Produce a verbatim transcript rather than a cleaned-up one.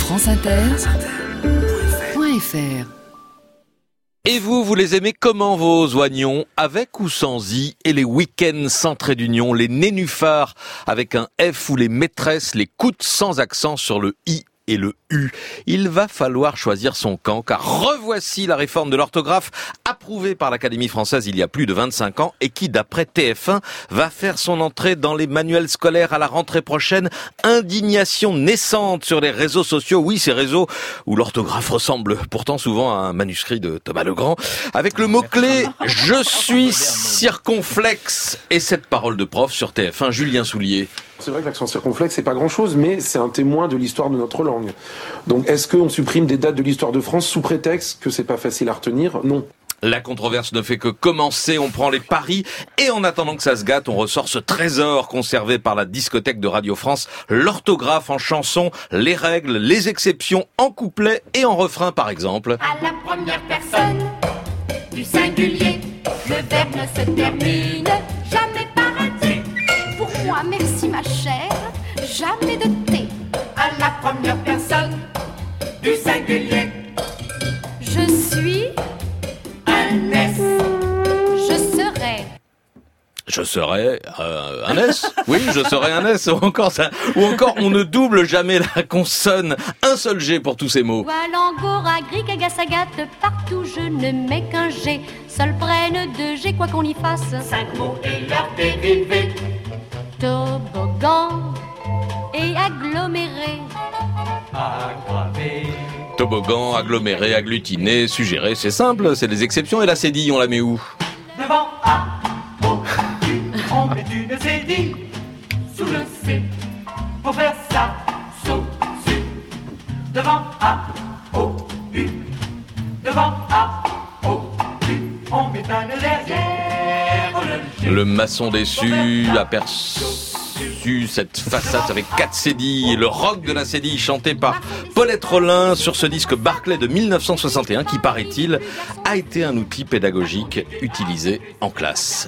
franceinter.fr. Et vous, vous les aimez comment vos oignons, avec ou sans i, et les week-ends sans trait d'union, les nénuphars avec un F ou les maîtresses, les coudes sans accent sur le i et le U. Il va falloir choisir son camp, car revoici la réforme de l'orthographe approuvée par l'Académie française il y a plus de vingt-cinq ans et qui, d'après T F un, va faire son entrée dans les manuels scolaires à la rentrée prochaine. Indignation naissante sur les réseaux sociaux, oui, ces réseaux où l'orthographe ressemble pourtant souvent à un manuscrit de Thomas Legrand, avec le mot-clé « Je suis circonflexe » et cette parole de prof sur T F un, Julien Soulier. C'est vrai que l'accent circonflexe, c'est pas grand-chose, mais c'est un témoin de l'histoire de notre langue. Donc, est-ce qu'on supprime des dates de l'histoire de France sous prétexte que c'est pas facile à retenir ? Non. La controverse ne fait que commencer, on prend les paris, et en attendant que ça se gâte, on ressort ce trésor conservé par la discothèque de Radio France, l'orthographe en chanson, les règles, les exceptions en couplet et en refrain par exemple. À la première personne du singulier, le verbe ne se termine jamais par un T. Pour moi, merci ma chère, jamais de thé. À la première personne du singulier, Je suis, un S. je serai. Je serai euh, un S. Oui, je serai un S. Ou encore ça. Ou encore, on ne double jamais la consonne. Un seul G pour tous ces mots. Walangora, Grig, Agasagat, partout je ne mets qu'un G. Seul prenne deux G, quoi qu'on y fasse. Cinq mots et leurs dérivés. Toboggan et aggloméré. Aggravé. Toboggan, aggloméré, agglutiné, suggéré, c'est simple, c'est des exceptions. Et la cédille, on la met où? Devant A, O, U, on met une cédille sous le C. Pour faire ça, sous, su. Devant A, O, U. Devant A, O, U. On met un E derrière le G. Le maçon déçu aperçut cette façade avec quatre cédilles, le rock de la cédille chanté par Paulette Rollin sur ce disque Barclay de mille neuf cent soixante et un qui, paraît-il, a été un outil pédagogique utilisé en classe.